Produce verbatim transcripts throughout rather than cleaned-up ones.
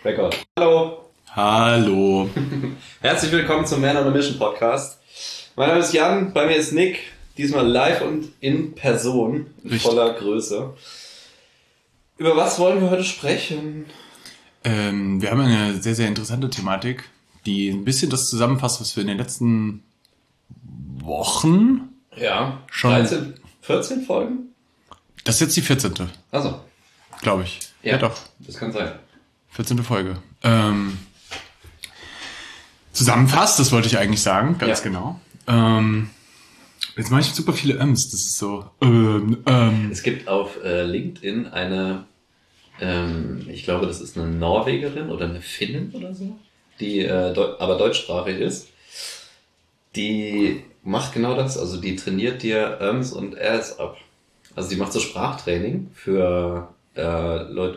Record. Hallo. Hallo. Herzlich willkommen zum Man on a Mission Podcast. Mein Name ist Jan, bei mir ist Nick, diesmal live und in Person, in Richtig. voller Größe. Über was wollen wir heute sprechen? Ähm, wir haben eine sehr, sehr interessante Thematik, die ein bisschen das zusammenfasst, was wir in den letzten Wochen Ja, schon... dreizehn, vierzehn Folgen? Das ist jetzt die vierzehnte, Also, glaube ich. ja, Ja, doch. Das kann sein. vierzehnte Folge. Ähm, zusammenfasst, das wollte ich eigentlich sagen, ganz Ja. genau. Ähm, jetzt mache ich super viele Öms, das ist so... Ähm, ähm. Es gibt auf äh, LinkedIn eine, ähm, ich glaube, das ist eine Norwegerin oder eine Finnin oder so, die äh, deu- aber deutschsprachig ist. Die macht genau das, also die trainiert dir Öms und Äs ab. Also die macht so Sprachtraining für äh, Leute,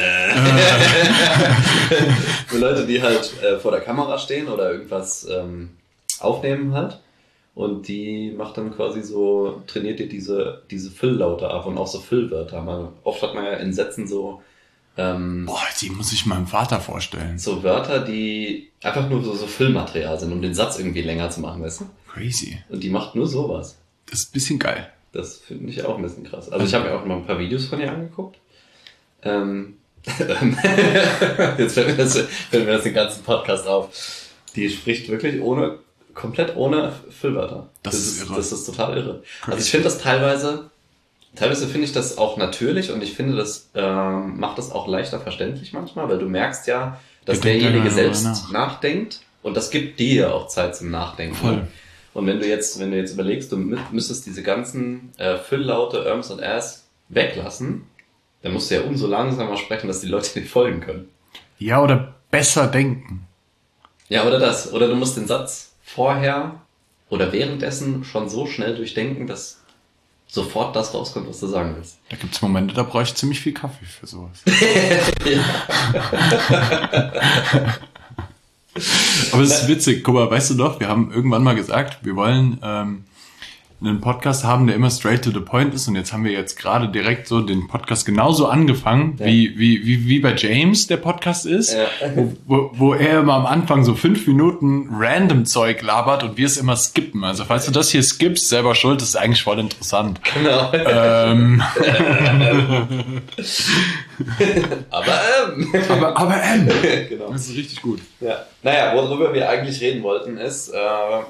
für Leute, die halt äh, vor der Kamera stehen oder irgendwas ähm, aufnehmen halt. Und die macht dann quasi so, trainiert dir diese, diese Fülllaute ab und auch so Füllwörter. Man, oft hat man ja in Sätzen so, ähm, Boah, die muss ich meinem Vater vorstellen. so Wörter, die einfach nur so, so Füllmaterial sind, um den Satz irgendwie länger zu machen, weißt du? Crazy. Und die macht nur sowas. Das ist ein bisschen geil. Das finde ich auch ein bisschen krass. Also ich habe mir auch mal ein paar Videos von ihr angeguckt. Ähm, jetzt fällt mir, das, fällt mir das den ganzen Podcast auf. Die spricht wirklich ohne, komplett ohne Füllwörter. Das ist irre. Das ist total irre. Also ich finde das teilweise, teilweise finde ich das auch natürlich und ich finde, das ähm, macht das auch leichter verständlich manchmal, weil du merkst ja, dass Wir denken derjenige darüber selbst nach. nachdenkt und das gibt dir auch Zeit zum Nachdenken. Voll. Und wenn du jetzt, wenn du jetzt überlegst, du mü- müsstest diese ganzen äh, Fülllaute, Öms und Äs weglassen, dann musst du ja umso langsamer sprechen, dass die Leute dir folgen können. Ja, oder besser denken. Ja, oder das. Oder du musst den Satz vorher oder währenddessen schon so schnell durchdenken, dass sofort das rauskommt, was du sagen willst. Da gibt's Momente, da brauche ich ziemlich viel Kaffee für sowas. Aber es ist witzig. Guck mal, weißt du doch, wir haben irgendwann mal gesagt, wir wollen ähm, einen Podcast haben, der immer straight to the point ist. Und jetzt haben wir jetzt gerade direkt so den Podcast genauso angefangen, Ja. wie, wie, wie, wie bei James der Podcast ist. Ja. Wo, wo, wo er immer am Anfang so fünf Minuten random Zeug labert und wir es immer skippen. Also falls du das hier skippst, selber schuld, das ist eigentlich voll interessant. Genau. ähm, Aber, ähm. aber, aber ähm, genau. das ist richtig gut. Ja. Naja, worüber wir eigentlich reden wollten ist, äh,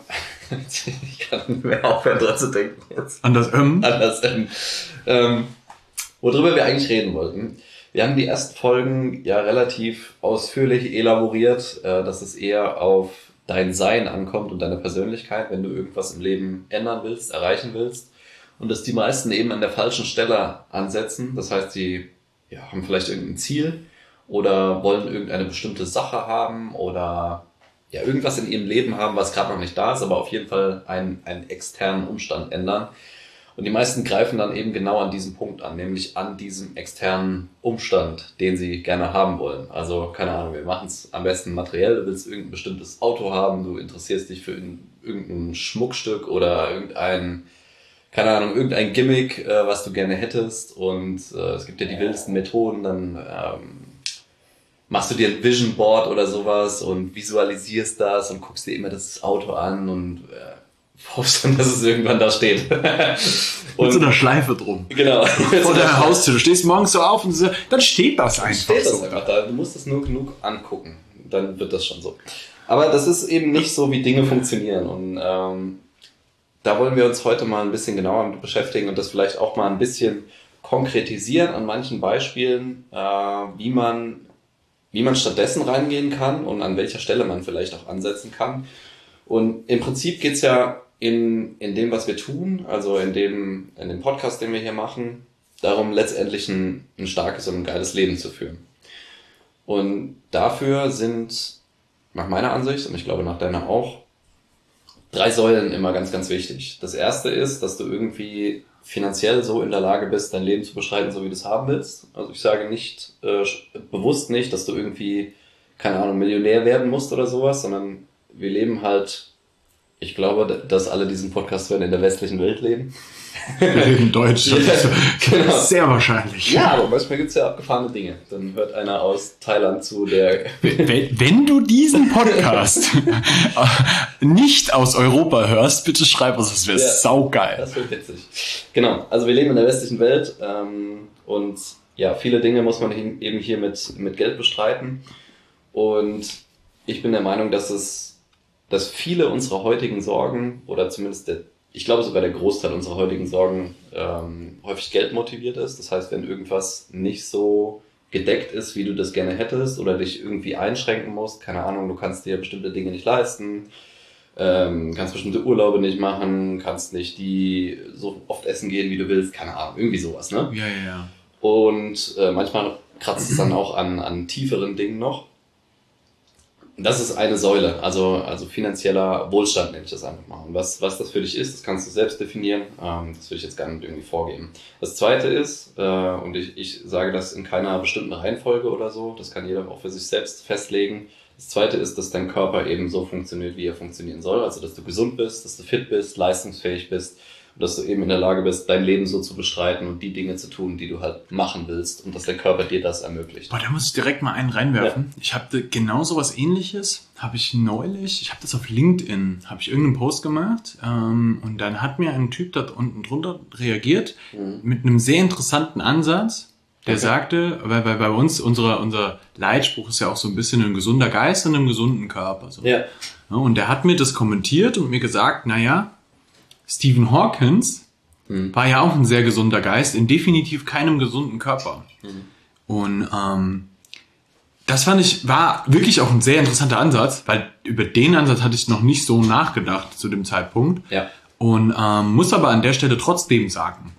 ich kann nicht mehr aufhören dran zu denken jetzt. An das ähm, Anders. Ähm, ähm, worüber wir eigentlich reden wollten. Wir haben die ersten Folgen ja relativ ausführlich elaboriert, äh, dass es eher auf dein Sein ankommt und deine Persönlichkeit, wenn du irgendwas im Leben ändern willst, erreichen willst. Und dass die meisten eben an der falschen Stelle ansetzen. Das heißt, die ja, haben vielleicht irgendein Ziel oder wollen irgendeine bestimmte Sache haben oder ja, irgendwas in ihrem Leben haben, was gerade noch nicht da ist, aber auf jeden Fall einen, einen externen Umstand ändern. Und die meisten greifen dann eben genau an diesem Punkt an, nämlich an diesem externen Umstand, den sie gerne haben wollen. Also, keine Ahnung, wir machen es am besten materiell, du willst irgendein bestimmtes Auto haben, du interessierst dich für irgendein Schmuckstück oder irgendein, keine Ahnung, irgendein Gimmick, äh, was du gerne hättest. Und äh, es gibt ja die wildesten Methoden, dann ähm, machst du dir ein Vision Board oder sowas und visualisierst das und guckst dir immer das Auto an und äh, hoffst dann, dass es irgendwann da steht. mit Und so einer Schleife drum. genau. Vor der Haustür. Du stehst morgens so auf und so, dann steht das einfach steht das so. einfach da. Du musst es nur genug angucken. Dann wird das schon so. Aber das ist eben nicht so, wie Dinge funktionieren. Und ähm, da wollen wir uns heute mal ein bisschen genauer mit beschäftigen und das vielleicht auch mal ein bisschen konkretisieren an manchen Beispielen, äh, wie man wie man stattdessen reingehen kann und an welcher Stelle man vielleicht auch ansetzen kann. Und im Prinzip geht's ja in, in dem, was wir tun, also in dem, in dem Podcast, den wir hier machen, darum, letztendlich ein, ein starkes und ein geiles Leben zu führen. Und dafür sind, nach meiner Ansicht, und ich glaube nach deiner auch, drei Säulen immer ganz, ganz wichtig. Das erste ist, dass du irgendwie finanziell so in der Lage bist, dein Leben zu beschreiten, so wie du es haben willst. Also ich sage nicht, äh, bewusst nicht, dass du irgendwie, keine Ahnung, Millionär werden musst oder sowas, sondern wir leben halt Ich glaube, dass alle diesen Podcast hören in der westlichen Welt leben. Wir reden Deutsch. Ja, genau. Sehr wahrscheinlich. Ja, aber manchmal gibt es ja abgefahrene Dinge. Dann hört einer aus Thailand zu, der... Wenn, wenn du diesen Podcast nicht aus Europa hörst, bitte schreib uns, das wäre ja, saugeil. Das wäre witzig. Genau, also wir leben in der westlichen Welt ähm, und ja, viele Dinge muss man eben hier mit, mit Geld bestreiten. Und ich bin der Meinung, dass es, dass viele unserer heutigen Sorgen oder zumindest der Ich glaube sogar der Großteil unserer heutigen Sorgen ähm, häufig geldmotiviert ist. Das heißt, wenn irgendwas nicht so gedeckt ist, wie du das gerne hättest oder dich irgendwie einschränken musst, keine Ahnung, du kannst dir bestimmte Dinge nicht leisten, ähm, kannst bestimmte Urlaube nicht machen, kannst nicht die so oft essen gehen, wie du willst, keine Ahnung, irgendwie sowas, ne? Ja, ja, ja. Und äh, manchmal kratzt es dann auch an, an tieferen Dingen noch. Das ist eine Säule, also, also finanzieller Wohlstand nenne ich das einfach mal. Und was, was das für dich ist, das kannst du selbst definieren. Ähm, das würde ich jetzt gar nicht irgendwie vorgeben. Das zweite ist, äh, und ich, ich sage das in keiner bestimmten Reihenfolge oder so, das kann jeder auch für sich selbst festlegen. Das zweite ist, dass dein Körper eben so funktioniert, wie er funktionieren soll. Also, dass du gesund bist, dass du fit bist, leistungsfähig bist. Und dass du eben in der Lage bist, dein Leben so zu bestreiten und die Dinge zu tun, die du halt machen willst und dass der Körper dir das ermöglicht. Boah, da muss ich direkt mal einen reinwerfen. Ja. Ich habe genau so was Ähnliches, habe ich neulich, ich habe das auf LinkedIn, habe ich irgendeinen Post gemacht ähm, und dann hat mir ein Typ da unten drunter reagiert mhm. mit einem sehr interessanten Ansatz, der okay. sagte, weil, weil bei uns, unsere, unser Leitspruch ist ja auch so ein bisschen ein gesunder Geist in einem gesunden Körper. So. Ja. Ja, und der hat mir das kommentiert und mir gesagt, naja, Stephen Hawkins hm. war ja auch ein sehr gesunder Geist, in definitiv keinem gesunden Körper. Hm. Und ähm, das fand ich, war wirklich auch ein sehr interessanter Ansatz, weil über den Ansatz hatte ich noch nicht so nachgedacht zu dem Zeitpunkt. Ja. Und ähm, muss aber an der Stelle trotzdem sagen,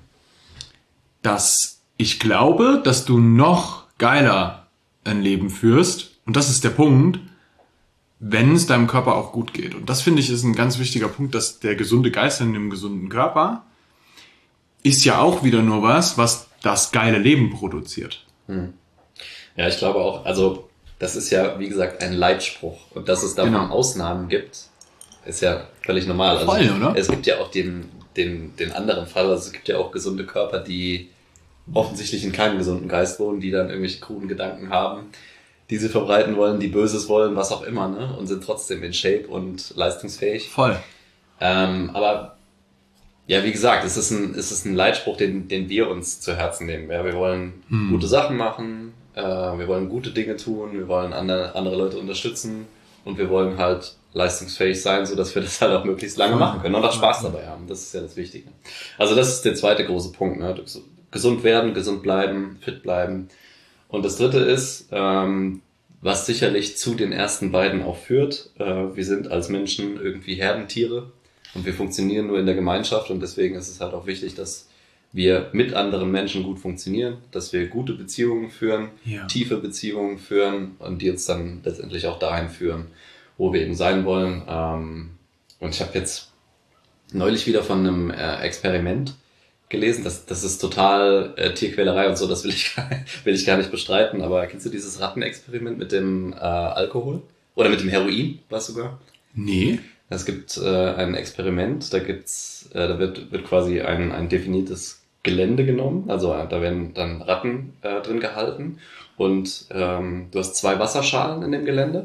dass ich glaube, dass du noch geiler ein Leben führst. Und das ist der Punkt, wenn es deinem Körper auch gut geht. Und das, finde ich, ist ein ganz wichtiger Punkt, dass der gesunde Geist in einem gesunden Körper ist ja auch wieder nur was, was das geile Leben produziert. Hm. Ja, ich glaube auch, also das ist ja, wie gesagt, ein Leitspruch. Und dass es davon genau. Ausnahmen gibt, ist ja völlig normal. Also voll, oder? Es gibt ja auch den, den, den anderen Fall, also es gibt ja auch gesunde Körper, die offensichtlich in keinem gesunden Geist wohnen, die dann irgendwelche kruden Gedanken haben, die sie verbreiten wollen, die Böses wollen, was auch immer, ne? Und sind trotzdem in Shape und leistungsfähig. Voll. Ähm, aber ja, wie gesagt, es ist ein, es ist ein Leitspruch, den, den wir uns zu Herzen nehmen. Ja, wir wollen hm. gute Sachen machen, äh, wir wollen gute Dinge tun, wir wollen andere, andere Leute unterstützen und wir wollen halt leistungsfähig sein, so dass wir das halt auch möglichst lange voll. Machen können und auch Spaß dabei haben. Das ist ja das Wichtige. Also das ist der zweite große Punkt, ne? Gesund werden, gesund bleiben, fit bleiben. Und das dritte ist, ähm, was sicherlich zu den ersten beiden auch führt, äh, wir sind als Menschen irgendwie Herdentiere und wir funktionieren nur in der Gemeinschaft und deswegen ist es halt auch wichtig, dass wir mit anderen Menschen gut funktionieren, dass wir gute Beziehungen führen, ja. tiefe Beziehungen führen und die uns dann letztendlich auch dahin führen, wo wir eben sein wollen. Ähm, und ich habe jetzt neulich wieder von einem äh, Experiment gelesen, das, das ist total äh, Tierquälerei und so, das will ich, will ich gar nicht bestreiten, aber kennst du dieses Rattenexperiment mit dem äh, Alkohol? Oder mit dem Heroin, was sogar? Nee. Es gibt äh, ein Experiment, da gibt's, äh, da wird, wird quasi ein, ein definiertes Gelände genommen, also äh, da werden dann Ratten äh, drin gehalten und ähm, du hast zwei Wasserschalen in dem Gelände.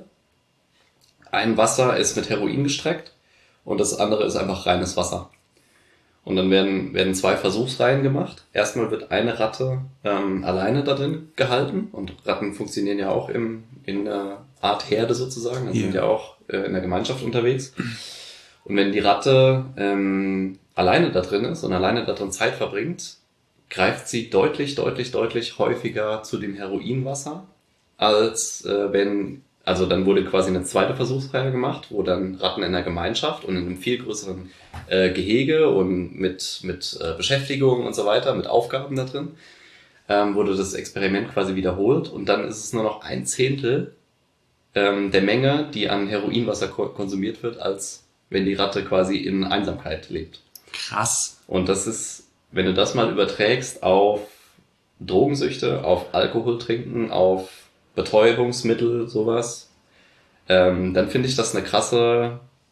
Ein Wasser ist mit Heroin gestreckt und das andere ist einfach reines Wasser. Und dann werden, werden zwei Versuchsreihen gemacht. Erstmal wird eine Ratte ähm, alleine da drin gehalten. Und Ratten funktionieren ja auch im, in einer Art Herde sozusagen. Also yeah. sind ja auch äh, in der Gemeinschaft unterwegs. Und wenn die Ratte ähm, alleine da drin ist und alleine da drin Zeit verbringt, greift sie deutlich, deutlich, deutlich häufiger zu dem Heroinwasser, als äh, wenn... Also dann wurde quasi eine zweite Versuchsreihe gemacht, wo dann Ratten in der Gemeinschaft und in einem viel größeren äh, Gehege und mit mit äh, Beschäftigung und so weiter, mit Aufgaben da drin, ähm, wurde das Experiment quasi wiederholt und dann ist es nur noch ein Zehntel ähm, der Menge, die an Heroinwasser ko- konsumiert wird, als wenn die Ratte quasi in Einsamkeit lebt. Krass. Und das ist, wenn du das mal überträgst auf Drogensüchte, auf Alkohol trinken, auf Betäubungsmittel, sowas, ähm, dann finde ich das eine krasse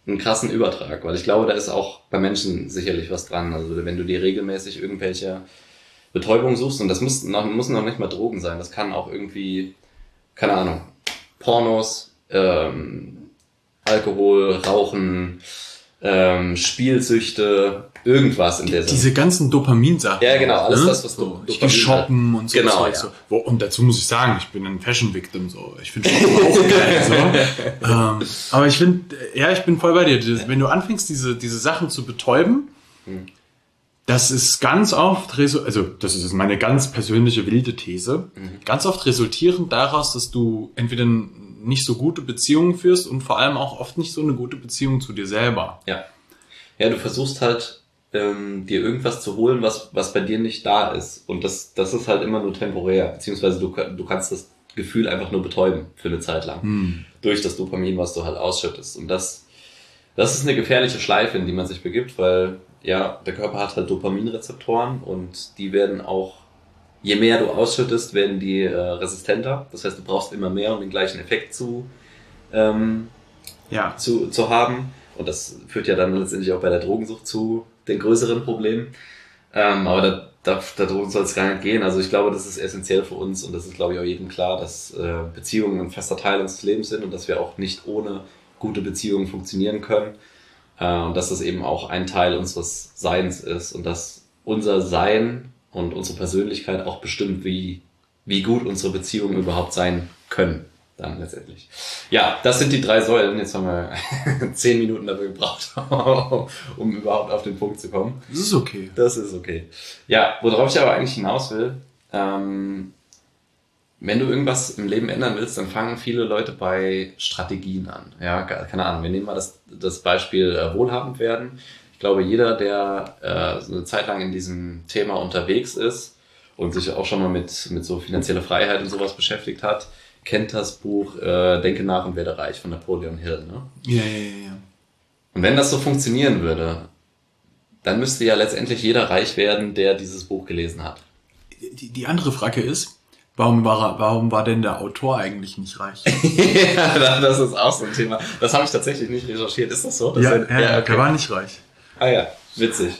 einen krassen Übertrag, weil ich glaube, da ist auch bei Menschen sicherlich was dran. Also wenn du dir regelmäßig irgendwelche Betäubung suchst, und das muss noch, muss noch nicht mal Drogen sein, das kann auch irgendwie, keine Ahnung, Pornos, ähm, Alkohol, Rauchen, ähm, Spielsüchte, irgendwas in der Sinne. Diese ganzen Dopaminsachen. Ja, genau, alles ne? das, was so, du ich geh shoppen und so. Genau, so, ja. so. Wo, und dazu muss ich sagen, ich bin ein Fashion-Victim, so. Ich finde Shoppen auch geil, so. ähm, aber ich finde, ja, ich bin voll bei dir. Wenn du anfängst, diese, diese Sachen zu betäuben, hm. das ist ganz oft, resu- also, das ist meine ganz persönliche wilde These, mhm. ganz oft resultierend daraus, dass du entweder nicht so gute Beziehungen führst und vor allem auch oft nicht so eine gute Beziehung zu dir selber. Ja. Ja, du versuchst halt, ähm, dir irgendwas zu holen, was, was bei dir nicht da ist. Und das, das ist halt immer nur temporär. Beziehungsweise du, du kannst das Gefühl einfach nur betäuben für eine Zeit lang. Hm. Durch das Dopamin, was du halt ausschüttest. Und das, das ist eine gefährliche Schleife, in die man sich begibt, weil, ja, der Körper hat halt Dopaminrezeptoren und die werden auch, je mehr du ausschüttest, werden die äh, resistenter. Das heißt, du brauchst immer mehr, um den gleichen Effekt zu, ähm, ja. zu, zu haben. Und das führt ja dann letztendlich auch bei der Drogensucht zu den größeren Problemen. Ähm, aber da, da, darum soll es gar nicht gehen. Also ich glaube, das ist essentiell für uns und das ist, glaube ich, auch jedem klar, dass äh, Beziehungen ein fester Teil unseres Lebens sind und dass wir auch nicht ohne gute Beziehungen funktionieren können. Äh, und dass das eben auch ein Teil unseres Seins ist und dass unser Sein und unsere Persönlichkeit auch bestimmt, wie, wie gut unsere Beziehungen überhaupt sein können. Dann letztendlich. Ja, das sind die drei Säulen. Jetzt haben wir zehn Minuten dafür gebraucht, um überhaupt auf den Punkt zu kommen. Das ist okay. Das ist okay. Ja, worauf ich aber eigentlich hinaus will, ähm, wenn du irgendwas im Leben ändern willst, dann fangen viele Leute bei Strategien an. Ja, keine Ahnung. Wir nehmen mal das, das Beispiel äh, wohlhabend werden. Ich glaube, jeder, der äh, so eine Zeit lang in diesem Thema unterwegs ist und sich auch schon mal mit, mit so finanzieller Freiheit und sowas beschäftigt hat, kennt das Buch äh, Denke nach und werde reich von Napoleon Hill, ne? Ja, ja, ja, ja. Und wenn das so funktionieren würde, dann müsste ja letztendlich jeder reich werden, der dieses Buch gelesen hat. Die, die andere Frage ist, warum war, warum war denn der Autor eigentlich nicht reich? Ja, das ist auch so ein Thema. Das habe ich tatsächlich nicht recherchiert. Ist das so? Das ja, ein, ja, ja okay. Der war nicht reich. Ah ja, witzig.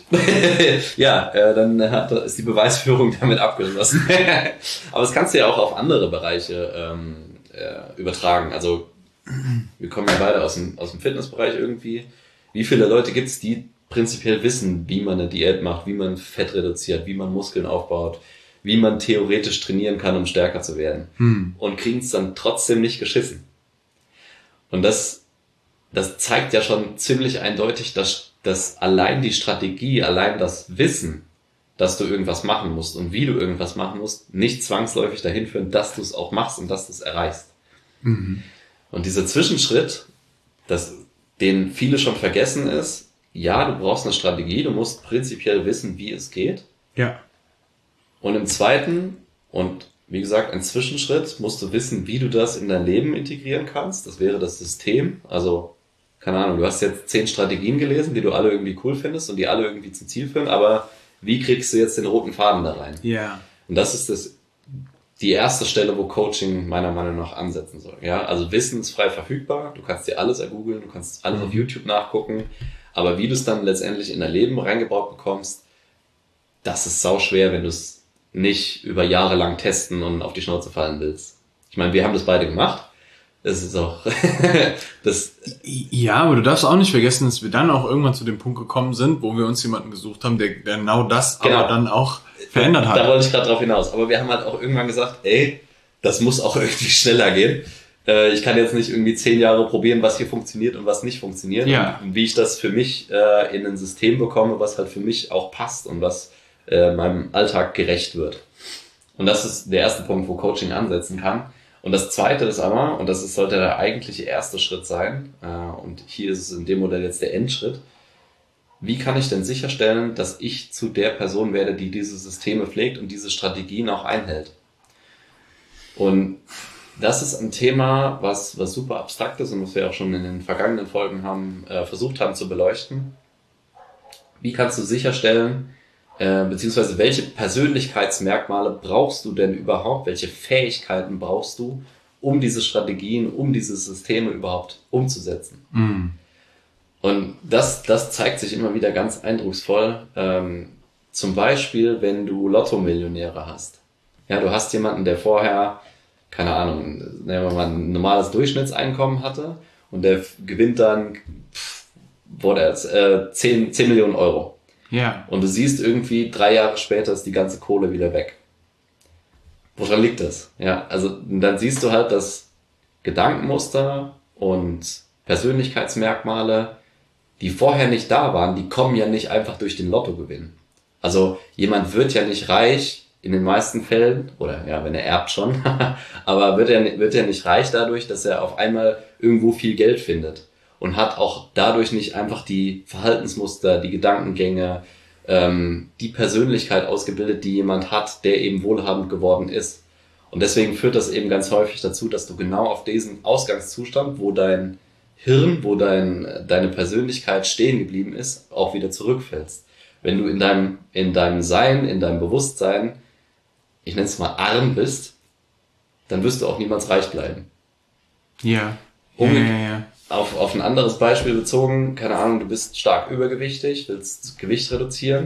ja, äh, dann hat, ist die Beweisführung damit abgeschlossen. Aber das kannst du ja auch auf andere Bereiche ähm, äh, übertragen. Also wir kommen ja beide aus dem, aus dem Fitnessbereich irgendwie. Wie viele Leute gibt es, die prinzipiell wissen, wie man eine Diät macht, wie man Fett reduziert, wie man Muskeln aufbaut, wie man theoretisch trainieren kann, um stärker zu werden. Hm. Und kriegen es dann trotzdem nicht geschissen. Und das, das zeigt ja schon ziemlich eindeutig, dass dass allein die Strategie, allein das Wissen, dass du irgendwas machen musst und wie du irgendwas machen musst, nicht zwangsläufig dahin führen, dass du es auch machst und dass du es erreichst. Mhm. Und dieser Zwischenschritt, dass, den viele schon vergessen ist, ja, du brauchst eine Strategie, du musst prinzipiell wissen, wie es geht. Ja. Und im zweiten, und wie gesagt, ein Zwischenschritt, musst du wissen, wie du das in dein Leben integrieren kannst. Das wäre das System, also keine Ahnung, du hast jetzt zehn Strategien gelesen, die du alle irgendwie cool findest und die alle irgendwie zum Ziel führen, aber wie kriegst du jetzt den roten Faden da rein? Ja. Yeah. Und das ist das, die erste Stelle, wo Coaching meiner Meinung nach ansetzen soll. Ja, also Wissen ist frei verfügbar, du kannst dir alles ergoogeln, du kannst alles mhm. auf YouTube nachgucken, aber wie du es dann letztendlich in dein Leben reingebaut bekommst, das ist sauschwer, wenn du es nicht über Jahre lang testen und auf die Schnauze fallen willst. Ich meine, wir haben das beide gemacht. Das ist auch das. Ja, aber du darfst auch nicht vergessen, dass wir dann auch irgendwann zu dem Punkt gekommen sind, wo wir uns jemanden gesucht haben, der, der genau das genau. aber dann auch verändert hat. Da wollte ich gerade drauf hinaus. Aber wir haben halt auch irgendwann gesagt, ey, das muss auch irgendwie schneller gehen. Äh, ich kann jetzt nicht irgendwie zehn Jahre probieren, was hier funktioniert und was nicht funktioniert. Ja. Und wie ich das für mich äh, in ein System bekomme, was halt für mich auch passt und was äh, meinem Alltag gerecht wird. Und das ist der erste Punkt, wo Coaching ansetzen kann. Und das zweite ist aber, und das ist, sollte der eigentliche erste Schritt sein, äh, und hier ist es in dem Modell jetzt der Endschritt, wie kann ich denn sicherstellen, dass ich zu der Person werde, die diese Systeme pflegt und diese Strategien auch einhält? Und das ist ein Thema, was, was super abstrakt ist und was wir auch schon in den vergangenen Folgen haben, äh, versucht haben zu beleuchten. Wie kannst du sicherstellen, Äh, beziehungsweise welche Persönlichkeitsmerkmale brauchst du denn überhaupt? Welche Fähigkeiten brauchst du, um diese Strategien, um diese Systeme überhaupt umzusetzen? Mm. Und das, das zeigt sich immer wieder ganz eindrucksvoll. Ähm, zum Beispiel, wenn du Lotto-Millionäre hast. Ja, du hast jemanden, der vorher, keine Ahnung, nehmen wir mal ein normales Durchschnittseinkommen hatte und der gewinnt dann, pff, wo der jetzt, äh, zehn Millionen Euro. Ja. Und du siehst irgendwie, drei Jahre später ist die ganze Kohle wieder weg. Woran liegt das? Ja, also dann siehst du halt, dass Gedankenmuster und Persönlichkeitsmerkmale, die vorher nicht da waren, die kommen ja nicht einfach durch den Lottogewinn. Also jemand wird ja nicht reich in den meisten Fällen, oder ja, wenn er erbt schon, aber wird er, wird er nicht reich dadurch, dass er auf einmal irgendwo viel Geld findet und hat auch dadurch nicht einfach die Verhaltensmuster, die Gedankengänge, ähm, die Persönlichkeit ausgebildet, die jemand hat, der eben wohlhabend geworden ist. Und deswegen führt das eben ganz häufig dazu, dass du genau auf diesen Ausgangszustand, wo dein Hirn, wo dein, deine Persönlichkeit stehen geblieben ist, auch wieder zurückfällst. Wenn du in deinem, in deinem Sein, in deinem Bewusstsein, ich nenne es mal arm bist, dann wirst du auch niemals reich bleiben. Ja. Um, ja, ja, ja. Auf, auf ein anderes Beispiel bezogen, keine Ahnung, du bist stark übergewichtig, willst Gewicht reduzieren,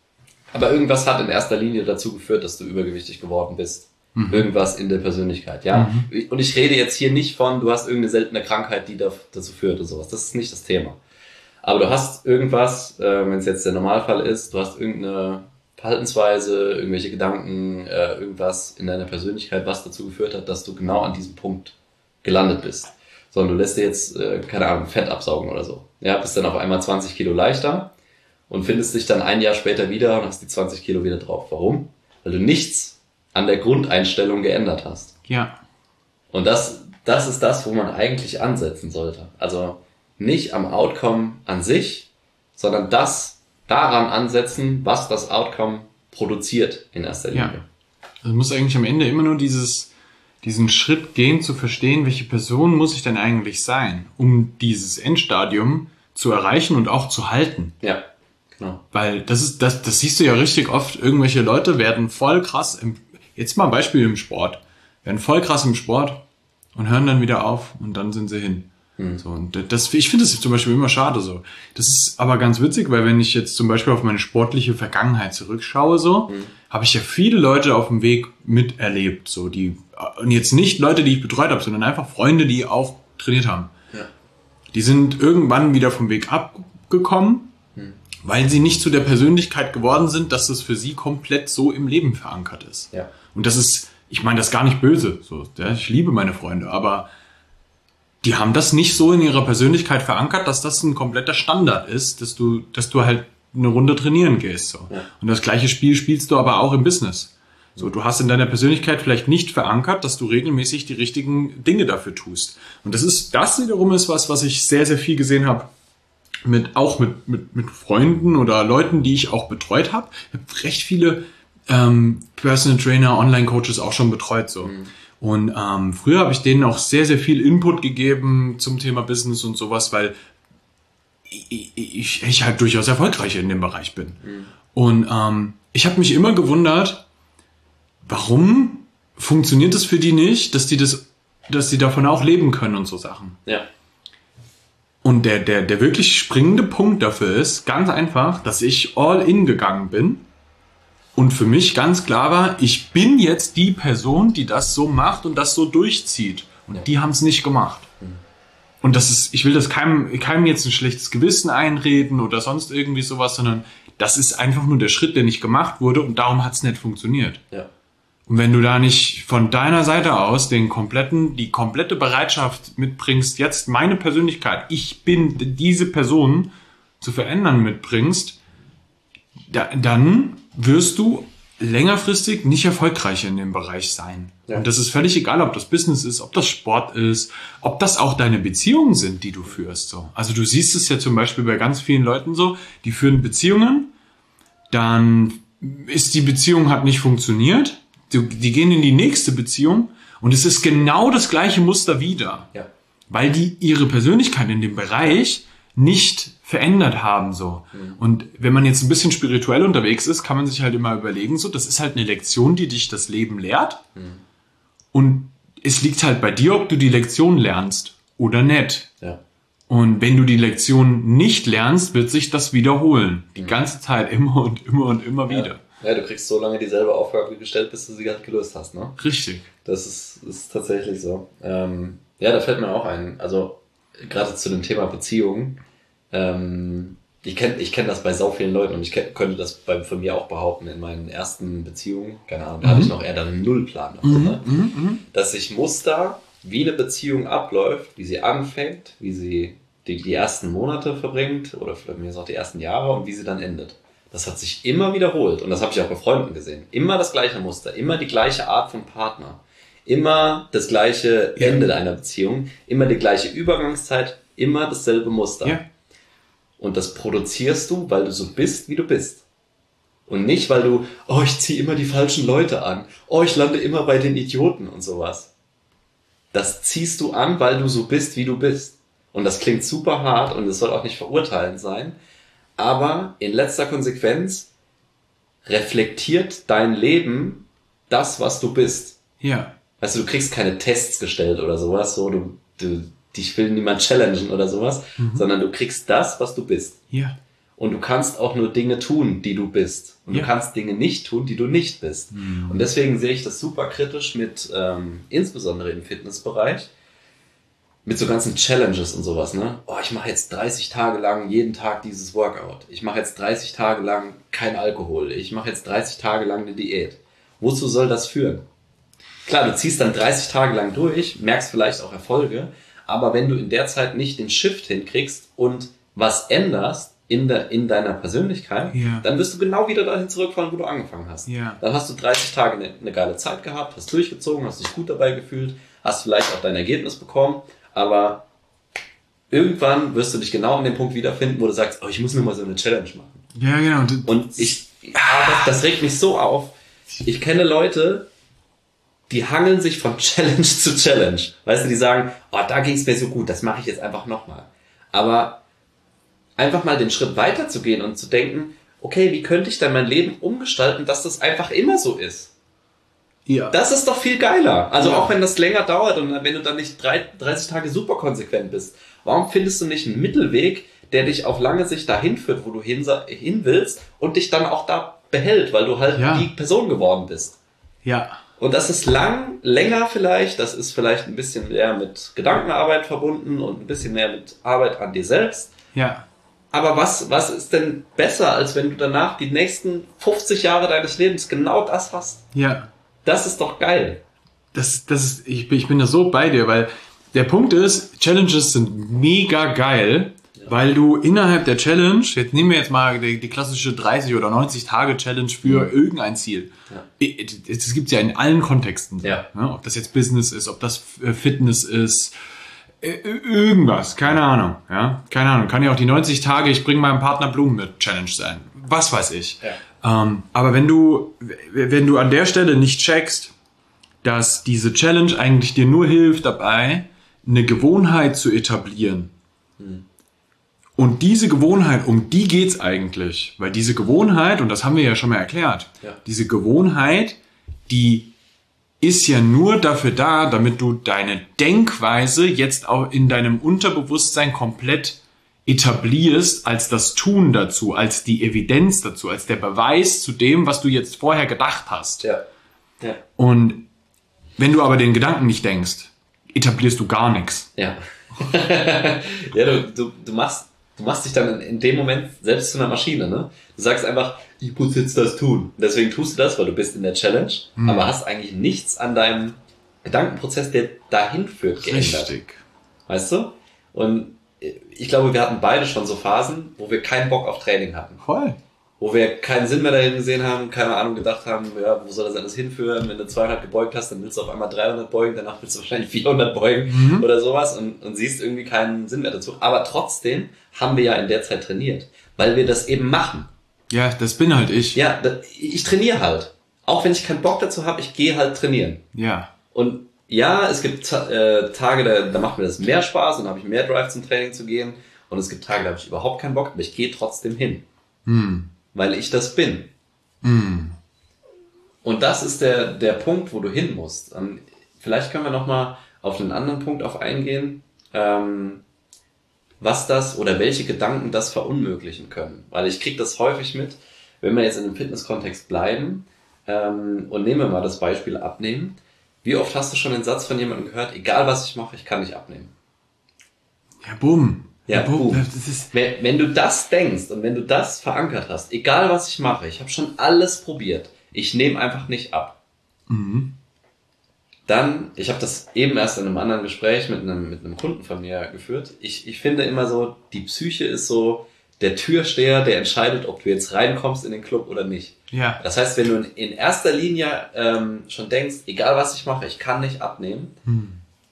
aber irgendwas hat in erster Linie dazu geführt, dass du übergewichtig geworden bist. Mhm. Irgendwas in der Persönlichkeit, ja. Mhm. Und ich rede jetzt hier nicht von, du hast irgendeine seltene Krankheit, die dazu führt oder sowas. Das ist nicht das Thema. Aber du hast irgendwas, äh, wenn es jetzt der Normalfall ist, du hast irgendeine Verhaltensweise, irgendwelche Gedanken, äh, irgendwas in deiner Persönlichkeit, was dazu geführt hat, dass du genau an diesem Punkt gelandet bist. Sondern du lässt dir jetzt, äh, keine Ahnung, Fett absaugen oder so. Ja, bist dann auf einmal zwanzig Kilo leichter und findest dich dann ein Jahr später wieder und hast die zwanzig Kilo wieder drauf. Warum? Weil du nichts an der Grundeinstellung geändert hast. Ja. Und das, das ist das, wo man eigentlich ansetzen sollte. Also nicht am Outcome an sich, sondern das daran ansetzen, was das Outcome produziert in erster Linie. Ja. Also muss eigentlich am Ende immer nur dieses, diesen Schritt gehen, zu verstehen, welche Person muss ich denn eigentlich sein, um dieses Endstadium zu erreichen und auch zu halten. Ja, genau. Weil das ist, das, das siehst du ja richtig oft, irgendwelche Leute werden voll krass im, jetzt mal ein Beispiel im Sport, werden voll krass im Sport und hören dann wieder auf und dann sind sie hin. So, und das, ich finde das zum Beispiel immer schade so. Das ist aber ganz witzig, weil wenn ich jetzt zum Beispiel auf meine sportliche Vergangenheit zurückschaue, so, mhm. habe ich ja viele Leute auf dem Weg miterlebt, so, die, und jetzt nicht Leute, die ich betreut habe, sondern einfach Freunde, die auch trainiert haben. Ja. Die sind irgendwann wieder vom Weg abgekommen, mhm. weil sie nicht zu der Persönlichkeit geworden sind, dass das für sie komplett so im Leben verankert ist. Ja. Und das ist, ich meine das gar nicht böse, so, ja, ich liebe meine Freunde, aber die haben das nicht so in ihrer Persönlichkeit verankert, dass das ein kompletter Standard ist, dass du, dass du halt eine Runde trainieren gehst. So. Ja. Und das gleiche Spiel spielst du aber auch im Business. So, du hast in deiner Persönlichkeit vielleicht nicht verankert, dass du regelmäßig die richtigen Dinge dafür tust. Und das ist, das wiederum ist was, was ich sehr, sehr viel gesehen habe, mit, auch mit, mit, mit Freunden oder Leuten, die ich auch betreut habe. Ich habe recht viele ähm, Personal Trainer, Online-Coaches auch schon betreut, so. Mhm. Und ähm, früher habe ich denen auch sehr, sehr viel Input gegeben zum Thema Business und sowas, weil ich, ich, ich halt durchaus erfolgreich in dem Bereich bin. Mhm. Und ähm, ich habe mich immer gewundert, warum funktioniert das für die nicht, dass die das, dass die davon auch leben können und so Sachen. Ja. Und der, der, der wirklich springende Punkt dafür ist, ganz einfach, dass ich all in gegangen bin. Und für mich ganz klar war, ich bin jetzt die Person, die das so macht und das so durchzieht. Und ja. die haben es nicht gemacht. Mhm. Und das ist, ich will das keinem, keinem jetzt ein schlechtes Gewissen einreden oder sonst irgendwie sowas, sondern das ist einfach nur der Schritt, der nicht gemacht wurde und darum hat es nicht funktioniert. Ja. Und wenn du da nicht von deiner Seite aus den kompletten, die komplette Bereitschaft mitbringst, jetzt meine Persönlichkeit, ich bin diese Person zu verändern mitbringst, da, dann wirst du längerfristig nicht erfolgreich in dem Bereich sein. Ja. Und das ist völlig egal, ob das Business ist, ob das Sport ist, ob das auch deine Beziehungen sind, die du führst. So. Also du siehst es ja zum Beispiel bei ganz vielen Leuten so, die führen Beziehungen, dann ist die Beziehung hat nicht funktioniert, die, die gehen in die nächste Beziehung und es ist genau das gleiche Muster wieder. Ja. Weil die ihre Persönlichkeit in dem Bereich nicht verändert haben, so. Mhm. Und wenn man jetzt ein bisschen spirituell unterwegs ist, kann man sich halt immer überlegen, so, das ist halt eine Lektion, die dich das Leben lehrt. Mhm. Und es liegt halt bei dir, ob du die Lektion lernst oder nicht. Ja. Und wenn du die Lektion nicht lernst, wird sich das wiederholen. Die ganze Zeit, immer und immer und immer ja. wieder. Ja, du kriegst so lange dieselbe Aufgabe gestellt, bis du sie halt gelöst hast, ne? Richtig. Das ist, ist tatsächlich so. Ähm, ja, da fällt mir auch ein. Also, gerade zu dem Thema Beziehungen. Ähm, ich kenne ich kenn das bei so vielen Leuten und ich kenn, könnte das bei, von mir auch behaupten in meinen ersten Beziehungen. Keine Ahnung, da mhm. hatte ich noch eher dann einen Nullplan. Noch, mhm, ne? mhm. Dass ich Muster, wie eine Beziehung abläuft, wie sie anfängt, wie sie die, die ersten Monate verbringt oder vielleicht mir auch die ersten Jahre und wie sie dann endet. Das hat sich immer wiederholt und das habe ich auch bei Freunden gesehen. Immer das gleiche Muster, immer die gleiche Art von Partner, immer das gleiche ja. Ende einer Beziehung, immer die gleiche Übergangszeit, immer dasselbe Muster. Ja. Und das produzierst du, weil du so bist, wie du bist. Und nicht, weil du, oh, ich ziehe immer die falschen Leute an, oh, ich lande immer bei den Idioten und sowas. Das ziehst du an, weil du so bist, wie du bist. Und das klingt super hart und es soll auch nicht verurteilend sein. Aber in letzter Konsequenz reflektiert dein Leben das, was du bist. Ja. Weißt du, du kriegst keine Tests gestellt oder sowas, so, du, du, dich will niemand challengen oder sowas, mhm. sondern du kriegst das, was du bist. Ja. Und du kannst auch nur Dinge tun, die du bist. Und ja. du kannst Dinge nicht tun, die du nicht bist. Mhm. Und deswegen sehe ich das super kritisch mit, ähm, insbesondere im Fitnessbereich, mit so ganzen Challenges und sowas, ne? Oh, ich mache jetzt dreißig Tage lang jeden Tag dieses Workout. Ich mache jetzt dreißig Tage lang kein Alkohol. Ich mache jetzt dreißig Tage lang eine Diät. Wozu soll das führen? Klar, du ziehst dann dreißig Tage lang durch, merkst vielleicht auch Erfolge, aber wenn du in der Zeit nicht den Shift hinkriegst und was änderst in, der, in deiner Persönlichkeit, ja. dann wirst du genau wieder dahin zurückfallen, wo du angefangen hast. Ja. Dann hast du dreißig Tage eine, eine geile Zeit gehabt, hast durchgezogen, hast dich gut dabei gefühlt, hast vielleicht auch dein Ergebnis bekommen, aber irgendwann wirst du dich genau an dem Punkt wiederfinden, wo du sagst, oh, ich muss nur mal so eine Challenge machen. Ja, genau. Und ich, ah, das, das regt mich so auf. Ich kenne Leute, die hangeln sich von Challenge zu Challenge. Weißt du, die sagen, oh, da ging es mir so gut, das mache ich jetzt einfach nochmal. Aber einfach mal den Schritt weiter zu gehen und zu denken, okay, wie könnte ich denn mein Leben umgestalten, dass das einfach immer so ist? Ja. Das ist doch viel geiler. Also ja. auch wenn das länger dauert und wenn du dann nicht dreißig Tage super konsequent bist, warum findest du nicht einen Mittelweg, der dich auf lange Sicht dahin führt, wo du hin, hin willst und dich dann auch da behält, weil du halt ja. die Person geworden bist. Ja. Und das ist lang, länger vielleicht, das ist vielleicht ein bisschen mehr mit Gedankenarbeit verbunden und ein bisschen mehr mit Arbeit an dir selbst. Ja. Aber was, was ist denn besser, als wenn du danach die nächsten fünfzig Jahre deines Lebens genau das hast? Ja. Das ist doch geil. Das, das ist, ich, ich bin da so bei dir, weil der Punkt ist, Challenges sind mega geil, ja. weil du innerhalb der Challenge, jetzt nehmen wir jetzt mal die, die klassische dreißig oder neunzig Tage Challenge für mhm. irgendein Ziel. Ja. Das gibt's ja in allen Kontexten. Ja. Ja, ob das jetzt Business ist, ob das Fitness ist, irgendwas, keine Ahnung. Ja, keine Ahnung. Kann ja auch die neunzig Tage, ich bringe meinem Partner Blumen mit Challenge sein. Was weiß ich. Ja. Ähm, aber wenn du, wenn du an der Stelle nicht checkst, dass diese Challenge eigentlich dir nur hilft dabei, eine Gewohnheit zu etablieren. Hm. Und diese Gewohnheit, um die geht's eigentlich. Weil diese Gewohnheit, und das haben wir ja schon mal erklärt, ja. diese Gewohnheit, die ist ja nur dafür da, damit du deine Denkweise jetzt auch in deinem Unterbewusstsein komplett etablierst als das Tun dazu, als die Evidenz dazu, als der Beweis zu dem, was du jetzt vorher gedacht hast. Ja. Ja. Und wenn du aber den Gedanken nicht denkst, etablierst du gar nichts. Ja. ja, du, du, du machst, du machst dich dann in, in dem Moment selbst zu einer Maschine, ne? Du sagst einfach, ich muss jetzt das tun. Und deswegen tust du das, weil du bist in der Challenge, hm. aber hast eigentlich nichts an deinem Gedankenprozess, der dahin führt, geändert. Richtig. Weißt du? Und ich glaube, wir hatten beide schon so Phasen, wo wir keinen Bock auf Training hatten. Voll. Wo wir keinen Sinn mehr dahin gesehen haben, keine Ahnung, gedacht haben, ja, wo soll das alles hinführen? Wenn du zweihundert gebeugt hast, dann willst du auf einmal dreihundert beugen, danach willst du wahrscheinlich vierhundert beugen mhm. oder sowas und, und siehst irgendwie keinen Sinn mehr dazu. Aber trotzdem haben wir ja in der Zeit trainiert, weil wir das eben machen. Ja, das bin halt ich. Ja, ich trainiere halt. Auch wenn ich keinen Bock dazu habe, ich gehe halt trainieren. Ja. Und ja, es gibt äh, Tage, da, da macht mir das mehr Spaß und da habe ich mehr Drive zum Training zu gehen. Und es gibt Tage, da habe ich überhaupt keinen Bock, aber ich gehe trotzdem hin. Hm. Weil ich das bin. Hm. Und das ist der, der Punkt, wo du hin musst. Und vielleicht können wir nochmal auf einen anderen Punkt auf eingehen. Ähm, was das oder welche Gedanken das verunmöglichen können. Weil ich kriege das häufig mit, wenn wir jetzt in einem Fitnesskontext bleiben ähm, und nehmen wir mal das Beispiel Abnehmen. Wie oft hast du schon den Satz von jemandem gehört, egal was ich mache, ich kann nicht abnehmen? Ja, boom. Ja, ja boom. boom. Das ist wenn, wenn du das denkst und wenn du das verankert hast, egal was ich mache, ich habe schon alles probiert, ich nehme einfach nicht ab. Mhm. Dann, ich habe das eben erst in einem anderen Gespräch mit einem, mit einem Kunden von mir geführt. Ich, ich finde immer so, die Psyche ist so der Türsteher, der entscheidet, ob du jetzt reinkommst in den Club oder nicht. Ja. Das heißt, wenn du in, in erster Linie ähm, schon denkst, egal was ich mache, ich kann nicht abnehmen, Hm.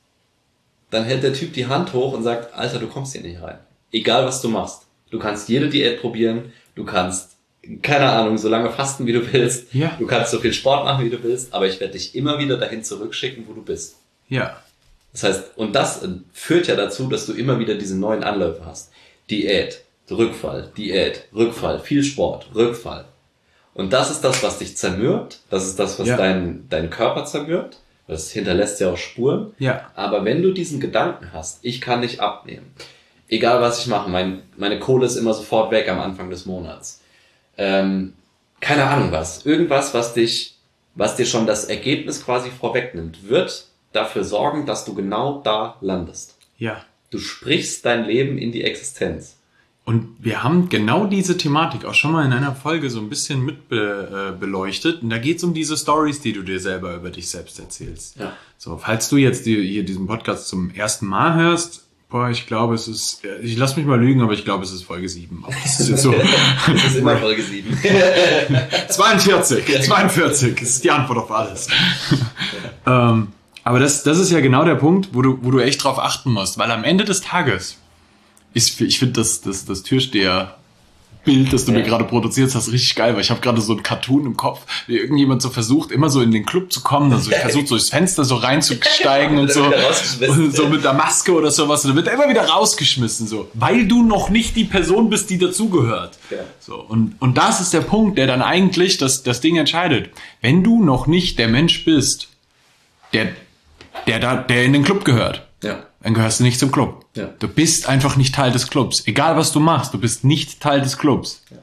dann hält der Typ die Hand hoch und sagt, Alter, du kommst hier nicht rein. Egal was du machst. Du kannst jede Diät probieren, du kannst, keine Ahnung, so lange fasten, wie du willst. Ja. Du kannst so viel Sport machen, wie du willst, aber ich werde dich immer wieder dahin zurückschicken, wo du bist. Ja. Das heißt, und das äh, führt ja dazu, dass du immer wieder diese neuen Anläufe hast. Diät, Rückfall, Diät, Rückfall, viel Sport, Rückfall. Und das ist das, was dich zermürbt. Das ist das, was Ja. deinen dein Körper zermürbt. Das hinterlässt ja auch Spuren. Ja. Aber wenn du diesen Gedanken hast, ich kann nicht abnehmen, egal was ich mache, mein, meine Kohle ist immer sofort weg am Anfang des Monats. Ähm, keine Ahnung was. Irgendwas, was dich, was dir schon das Ergebnis quasi vorwegnimmt, wird dafür sorgen, dass du genau da landest. Ja. Du sprichst dein Leben in die Existenz. Und wir haben genau diese Thematik auch schon mal in einer Folge so ein bisschen mit be, äh, beleuchtet. Und da geht es um diese Stories, die du dir selber über dich selbst erzählst. Ja. So, falls du jetzt die, hier diesen Podcast zum ersten Mal hörst, boah, ich glaube, es ist, ich lass mich mal lügen, aber ich glaube, es ist Folge sieben. Aber das ist jetzt so. Das ist immer Folge sieben. zweiundvierzig, zweiundvierzig ist die Antwort auf alles. ähm, aber das, das ist ja genau der Punkt, wo du, wo du echt drauf achten musst, weil am Ende des Tages ist, ich finde das, das, das Türsteher-Bild, das du Ja. mir gerade produziert hast, richtig geil, weil ich habe gerade so ein Cartoon im Kopf, wie irgendjemand so versucht, immer so in den Club zu kommen, also versucht so durchs Fenster so reinzusteigen und Wird so, er wieder rausgeschmissen. und so mit der Maske oder sowas, und dann wird er immer wieder rausgeschmissen, so, weil du noch nicht die Person bist, die dazugehört. Ja. So, und, und das ist der Punkt, der dann eigentlich das, das Ding entscheidet. Wenn du noch nicht der Mensch bist, der, der da, der in den Club gehört, Ja. dann gehörst du nicht zum Club. Ja. Du bist einfach nicht Teil des Clubs. Egal was du machst, du bist nicht Teil des Clubs. Ja.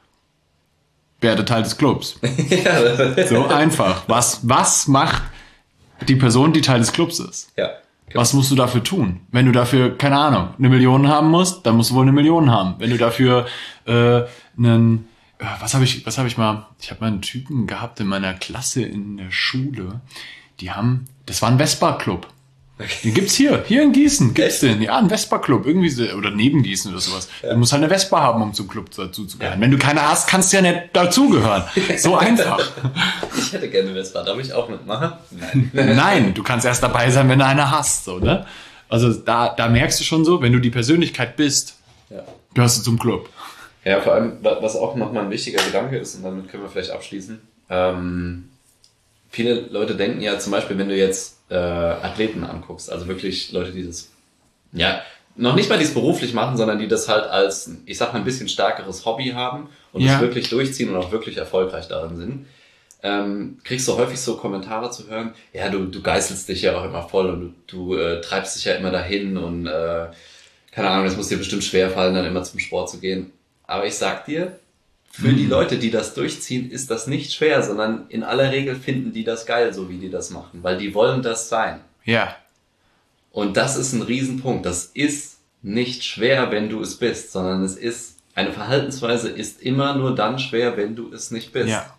Werde Teil des Clubs. Ja. So einfach. Was, was macht die Person, die Teil des Clubs ist? Ja. Was musst du dafür tun? Wenn du dafür, keine Ahnung, eine Million haben musst, dann musst du wohl eine Million haben. Wenn du dafür äh, einen, äh, was habe ich, was habe ich mal, ich habe mal einen Typen gehabt in meiner Klasse in der Schule, die haben, das war ein Vespa-Club. Den gibt's hier, hier in Gießen gibt's den. Ja, ein Vespa-Club, irgendwie so, oder neben Gießen oder sowas. Ja. Du musst halt eine Vespa haben, um zum Club dazu zu gehören. Wenn du keine hast, kannst du ja nicht dazugehören. So einfach. Ich hätte gerne Vespa, darf ich auch mitmachen? Nein. Nein, du kannst erst dabei sein, wenn du eine hast, so, ne? Also da, da merkst du schon so, wenn du die Persönlichkeit bist, Ja. gehörst du zum Club. Ja, vor allem, wa- was auch nochmal ein wichtiger Gedanke ist, und damit können wir vielleicht abschließen, ähm, viele Leute denken ja zum Beispiel, wenn du jetzt äh, Athleten anguckst, also wirklich Leute, die das, ja, noch nicht mal die es beruflich machen, sondern die das halt als, ich sag mal, ein bisschen stärkeres Hobby haben und Ja. das wirklich durchziehen und auch wirklich erfolgreich darin sind, ähm, kriegst du häufig so Kommentare zu hören, ja, du, du geißelst dich ja auch immer voll und du, du äh, treibst dich ja immer dahin und äh, keine Ahnung, es muss dir bestimmt schwerfallen, dann immer zum Sport zu gehen. Aber ich sag dir, für die Leute, die das durchziehen, ist das nicht schwer, sondern in aller Regel finden die das geil, so wie die das machen, weil die wollen das sein. Ja. Und das ist ein Riesenpunkt. Das ist nicht schwer, wenn du es bist, sondern es ist, eine Verhaltensweise ist immer nur dann schwer, wenn du es nicht bist. Ja.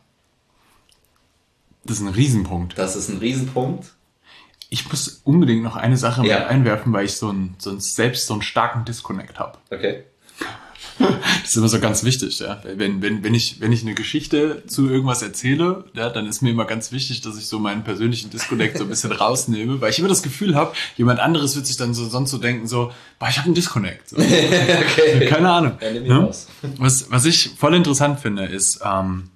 Das ist ein Riesenpunkt. Das ist ein Riesenpunkt. Ich muss unbedingt noch eine Sache Ja. mit einwerfen, weil ich so ein, so ein, selbst so einen starken Disconnect habe. Okay. Das ist immer so ganz wichtig, ja. Wenn, wenn, wenn ich, wenn ich eine Geschichte zu irgendwas erzähle, ja, dann ist mir immer ganz wichtig, dass ich so meinen persönlichen Disconnect so ein bisschen rausnehme, weil ich immer das Gefühl habe, jemand anderes wird sich dann so sonst so denken, so, boah, ich habe einen Disconnect. So. Okay. Keine Ahnung. Ja, nimm ihn Ja? raus. Was, was ich voll interessant finde, ist, ähm,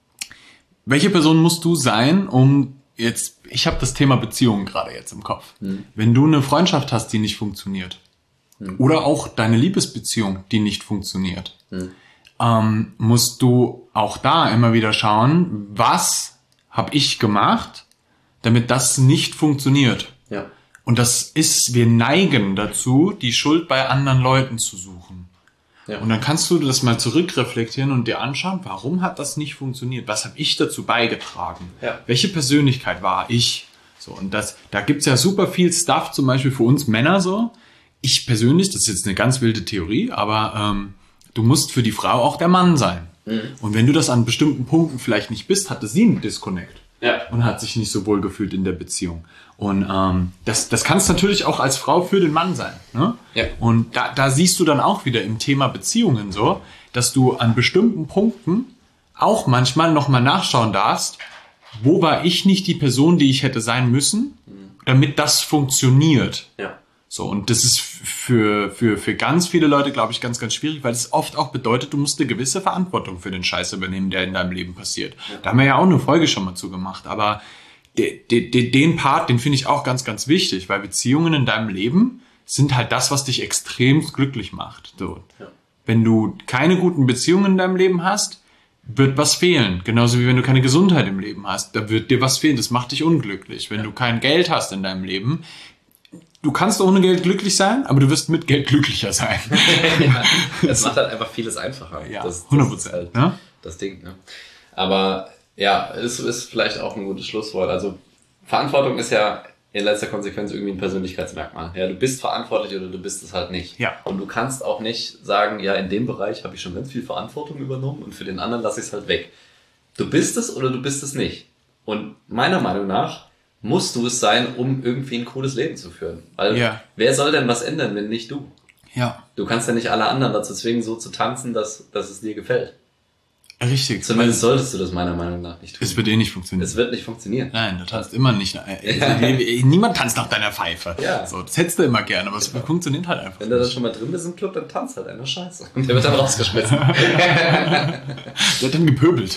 welche Person musst du sein, um jetzt, ich habe das Thema Beziehungen gerade jetzt im Kopf. Hm. Wenn du eine Freundschaft hast, die nicht funktioniert, oder auch deine Liebesbeziehung, die nicht funktioniert, Hm. ähm, musst du auch da immer wieder schauen, was habe ich gemacht, damit das nicht funktioniert. Ja. Und das ist, wir neigen dazu, die Schuld bei anderen Leuten zu suchen. Ja. Und dann kannst du das mal zurückreflektieren und dir anschauen, warum hat das nicht funktioniert? Was habe ich dazu beigetragen? Ja. Welche Persönlichkeit war ich? So, und das, da gibt's ja super viel Stuff, zum Beispiel für uns Männer so. Ich persönlich, das ist jetzt eine ganz wilde Theorie, aber ähm, du musst für die Frau auch der Mann sein. Mhm. Und wenn du das an bestimmten Punkten vielleicht nicht bist, hatte sie einen Disconnect. Ja. Und hat sich nicht so wohl gefühlt in der Beziehung. Und ähm, das, das kannst natürlich auch als Frau für den Mann sein. Ne? Ja. Und da, da siehst du dann auch wieder im Thema Beziehungen so, dass du an bestimmten Punkten auch manchmal nochmal nachschauen darfst, wo war ich nicht die Person, die ich hätte sein müssen, damit das funktioniert. Ja. So, und das ist für, für, für ganz viele Leute, glaube ich, ganz, ganz schwierig, weil es oft auch bedeutet, du musst eine gewisse Verantwortung für den Scheiß übernehmen, der in deinem Leben passiert. Ja. Da haben wir ja auch eine Folge schon mal zu gemacht, aber de, de, de, den Part, den finde ich auch ganz, ganz wichtig, weil Beziehungen in deinem Leben sind halt das, was dich extrem glücklich macht. So. Ja. Wenn du keine guten Beziehungen in deinem Leben hast, wird was fehlen. Genauso wie wenn du keine Gesundheit im Leben hast, da wird dir was fehlen, das macht dich unglücklich. Wenn ja. du kein Geld hast in deinem Leben, du kannst ohne Geld glücklich sein, aber du wirst mit Geld glücklicher sein. Ja, das macht halt einfach vieles einfacher. Ja, das, das hundert Prozent. Halt ja? Das Ding. Ne? Aber ja, es ist vielleicht auch ein gutes Schlusswort. Also Verantwortung ist ja in letzter Konsequenz irgendwie ein Persönlichkeitsmerkmal. Ja, du bist verantwortlich oder du bist es halt nicht. Ja. Und du kannst auch nicht sagen, ja, in dem Bereich habe ich schon ganz viel Verantwortung übernommen und für den anderen lasse ich es halt weg. Du bist es oder du bist es nicht. Und meiner Meinung nach musst du es sein, um irgendwie ein cooles Leben zu führen. Weil ja. wer soll denn was ändern, wenn nicht du? Ja. Du kannst ja nicht alle anderen dazu zwingen, so zu tanzen, dass, dass es dir gefällt. Richtig. Zumindest solltest du das meiner Meinung nach nicht tun. Es wird eh nicht funktionieren. Es wird nicht funktionieren. Nein, du tanzt immer nicht. Also, niemand tanzt nach deiner Pfeife. Ja. So, das hättest du immer gerne, aber es ja. funktioniert halt einfach Wenn du dann schon mal drin bist im Club, dann tanzt halt einer Scheiße. Und der wird dann rausgeschmissen. Der hat dann gepöbelt.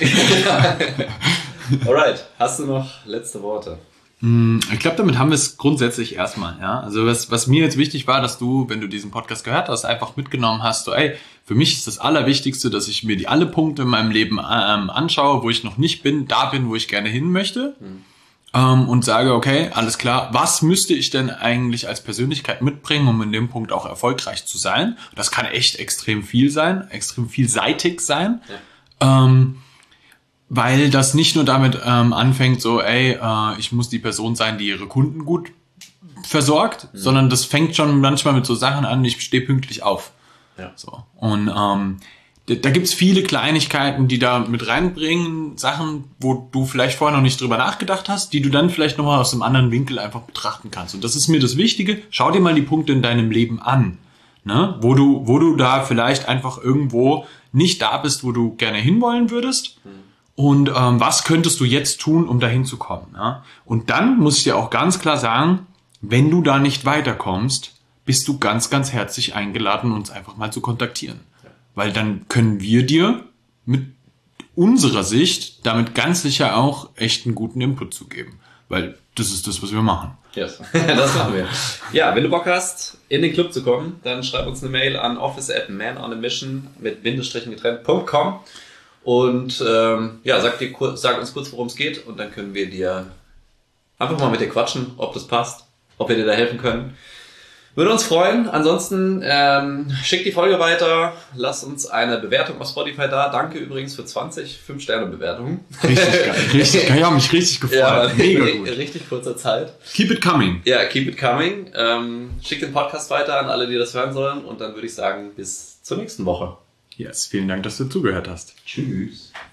Alright, hast du noch letzte Worte? Ich glaube, damit haben wir es grundsätzlich erstmal. Ja? Also was, was mir jetzt wichtig war, dass du, wenn du diesen Podcast gehört hast, einfach mitgenommen hast, so ey, für mich ist das Allerwichtigste, dass ich mir die alle Punkte in meinem Leben ähm, anschaue, wo ich noch nicht bin, da bin, wo ich gerne hin möchte mhm. ähm, und sage, okay, alles klar, was müsste ich denn eigentlich als Persönlichkeit mitbringen, um in dem Punkt auch erfolgreich zu sein? Das kann echt extrem viel sein, extrem vielseitig sein. Ja. Ähm, Weil das nicht nur damit ähm, anfängt, so, ey, äh, ich muss die Person sein, die ihre Kunden gut versorgt, mhm. sondern das fängt schon manchmal mit so Sachen an, ich stehe pünktlich auf. Ja. So. Und ähm, da, da gibt's viele Kleinigkeiten, die da mit reinbringen, Sachen, wo du vielleicht vorher noch nicht drüber nachgedacht hast, die du dann vielleicht nochmal aus einem anderen Winkel einfach betrachten kannst. Und das ist mir das Wichtige. Schau dir mal die Punkte in deinem Leben an, ne? Wo du, wo du da vielleicht einfach irgendwo nicht da bist, wo du gerne hinwollen würdest. Mhm. Und ähm, was könntest du jetzt tun, um dahin zu kommen? Ja? Und dann muss ich dir auch ganz klar sagen, wenn du da nicht weiterkommst, bist du ganz, ganz herzlich eingeladen, uns einfach mal zu kontaktieren. Ja. Weil dann können wir dir mit unserer Sicht damit ganz sicher auch echt einen guten Input zu geben. Weil das ist das, was wir machen. Yes. Das machen wir. Ja, wenn du Bock hast, in den Club zu kommen, dann schreib uns eine Mail an office at manonamission mit Bindestrichen getrennt Punkt com. Und ähm, ja, sag, dir, sag uns kurz, worum es geht und dann können wir dir einfach mal mit dir quatschen, ob das passt, ob wir dir da helfen können. Würde uns freuen. Ansonsten ähm, schick die Folge weiter, lass uns eine Bewertung auf Spotify da. Danke übrigens für zwanzig fünf Sterne Bewertungen. Richtig geil. Richtig geil. Ich habe mich richtig gefreut. Ja, mega gut. Richtig kurzer Zeit. Keep it coming. Ja, keep it coming. Ähm, schick den Podcast weiter an alle, die das hören sollen und dann würde ich sagen, bis zur nächsten Woche. Yes, vielen Dank, dass du zugehört hast. Tschüss.